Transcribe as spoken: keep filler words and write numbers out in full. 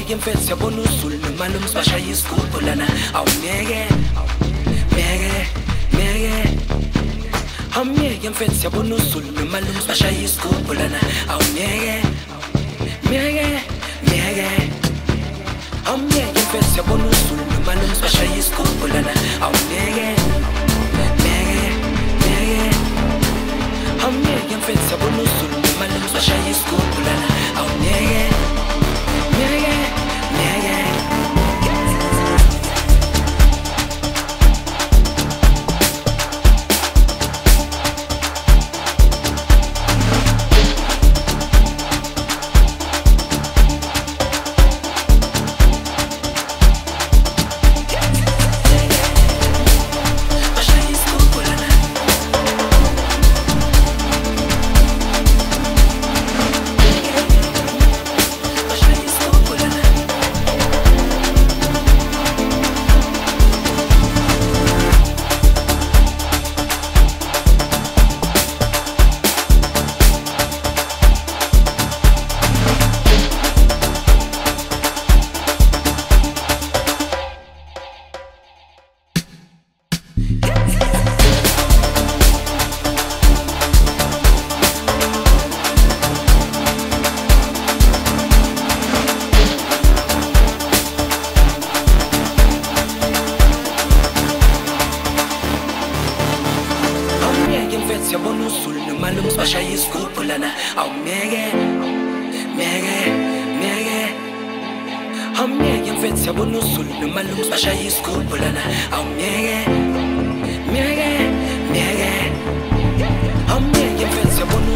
Awungeke mfethu yabona uZulu nomalume sibashaya isigubhu lana awungeke meke meke Awungeke mfethu yabona uZulu nomalume sibashaya isigubhu lana awungeke meke meke Awungeke mfethu yabona uZulu nomalume sibashaya isigubhu lana awungeke meke meke Awungeke mfethu yabona uZulu nomalume sibashaya isigubhu lana awungeke meke meke Yabona uZulu nomalume sibashaya isigubhu lana awungeke meke meke Awungeke mfethu yabona uZulu nomalume sibashaya isigubhu lana awungeke meke meke Awungeke mfethu yabona